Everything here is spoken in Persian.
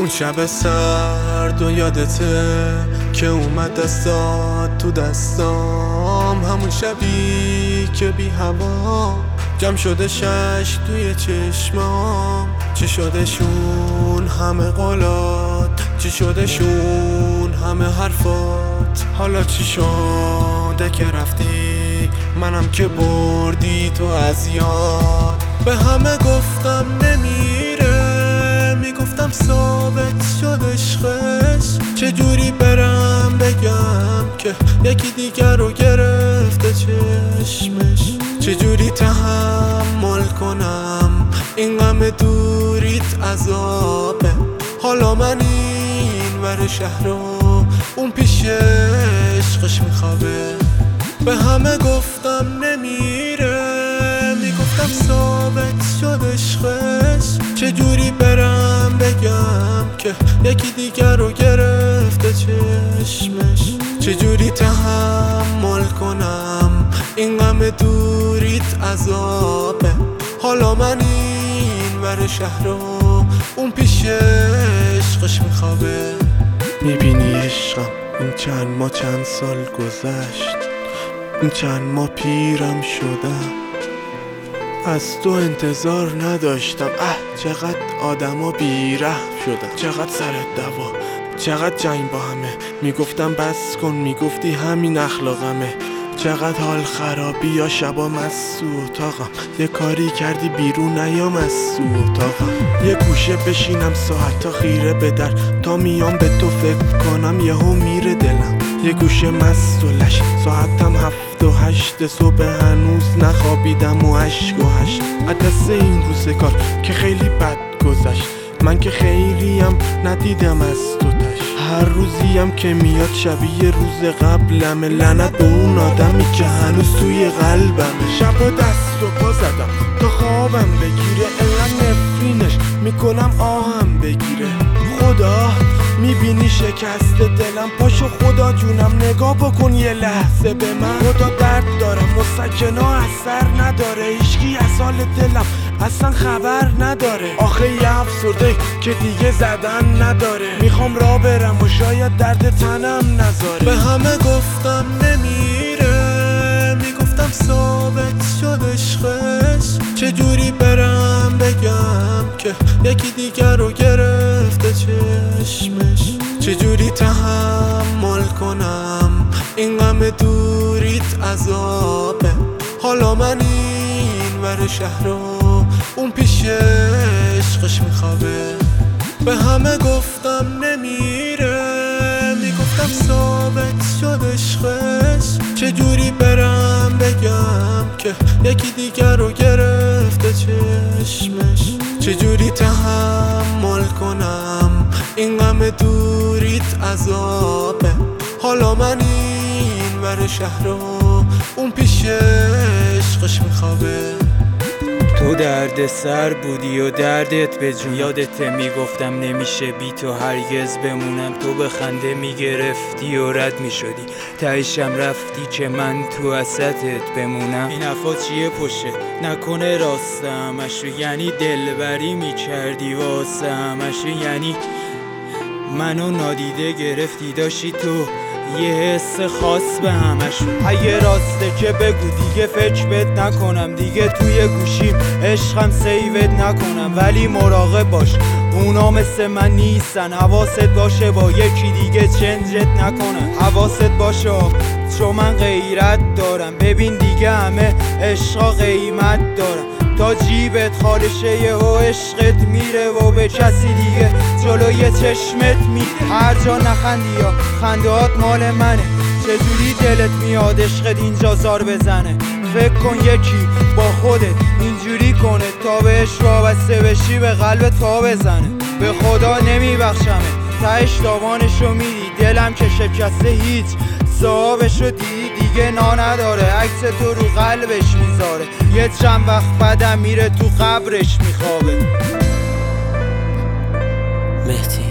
اون شب سرد و یادته که اومد دستات تو دستام، همون شبی که بی هوا جمع شده شش توی چشمام. چی شدشون همه قولات، چی شدشون همه حرفات، حالا چی شده که رفتی منم که بردی تو از یاد. به همه گفتم نمیره، میگفتم ثابت شد عشقش، چجوری برم بگم که یکی دیگر رو گرفته چشمش، چجوری تحمل کنم این غم دوریت عذابه. حالا من این ور شهر و اون پیش عشقش میخوابه. به همه گفتم نمیره، میگفتم ثابت شد عشقش، چجوری برم بگم که یکی دیگر رو گرفته چشمش، چجوری تحمل کنم این غم دوریت عذابه. حالا من این ور شهر و اون پیش عشقش میخوابه. میبینی عشقم این چند سال گذشت، این چند ماه پیرم شدم، از تو انتظار نداشتم. چقدر آدما بی‌رحم شدن، چقدر سرت دوا، چقدر جنگ با همه. میگفتم بس کن، میگفتی همین اخلاقمه. چقدر حال خرابی یا شبا مست تو اتاقم، یه کاری کردی بیرون نیام از تو اتاقم. یه گوشه بشینم ساعتا خیره به در، تا میام به تو فکر کنم یهو میره دلم. یه گوشه مست و لش، ساعتم 7 و 8 صبح هنوز نخوابیدم و 8 و 8 عدس این روز کار که خیلی بد گذشت. من که خیلیم ندیدم از تو تش، هر روزیم که میاد شبیه روز قبلمه. لعنت به اون آدمی که هنوز توی قلبمه. شبا دست و پا زدم تا خوابم بگیره، انقدر نفرینش میکنم آهم بگیره. خدا میبینی شکست دلم، پاشو خدا جونم نگاه بکن یه لحظه به من. خدا درد دارم مسکنا اثر نداره، هیچکی از حال دلم اصلا خبر نداره. آخه یه افسرده که دیگه زدن نداره، میخوام راه برم و شاید درد تنم نذاره. به همه گفتم نمیره، میگفتم ثابت شد عشقش، چجوری برم بگم که یکی دیگر رو گرفته چشمش، چجوری تحمل کنم این غم دوریت عذابه. حالا من این ور شهر و اون پیش عشقش میخوابه. به همه گفتم نمیره، میگفتم ثابت شد عشقش، چجوری برم بگم که یکی دیگر رو گرفته چشمش، چجوری تحمل کنم این غم دوریت عذابه. حالا من این ور شهر و اون پیش عشقش میخوابه. تو درد سر بودی و دردت به جون، یادته میگفتم نمیشه بی تو هرگز بمونم. تو به خنده میگرفتی و رد میشدی، تهشم رفتی که من تو وسطت بمونم. این حرفا چیه پشه نکنه راست همشو، یعنی دلبری میکردی واسه همشو، یعنی منو نادیده گرفتی داشتی تو یه حس خاص به همشون. اگه راسته که بگو دیگه فکر بهت نکنم، دیگه توی گوشیم عشقم سیوت نکنم. ولی مراقب باش اونا مثل من نیستن، حواست باشه با یکی دیگه چنجت نکنن. حواست باشه چون من غیرت دارم، ببین دیگه همه عشقا قیمت دارم. تا جیبت خالشه یه و عشقت میره و به کسی دیگه جلوی چشمت میره. هر جا نخندی یا خندهات مال منه، چجوری دلت میاد عشقت اینجا زار بزنه. فکر کن یکی با خودت اینجوری کنه تا بهش وابسته بشی به قلبت پا بزنه. به خدا نمیبخشمه تهش داوانشو میدی، دلم که شکسته هیچ صاحبشو دیگه نا نداره. عکس تو رو قلبش میذاره، یه چند وقت بعدم میره تو قبرش میخوابه. مهدی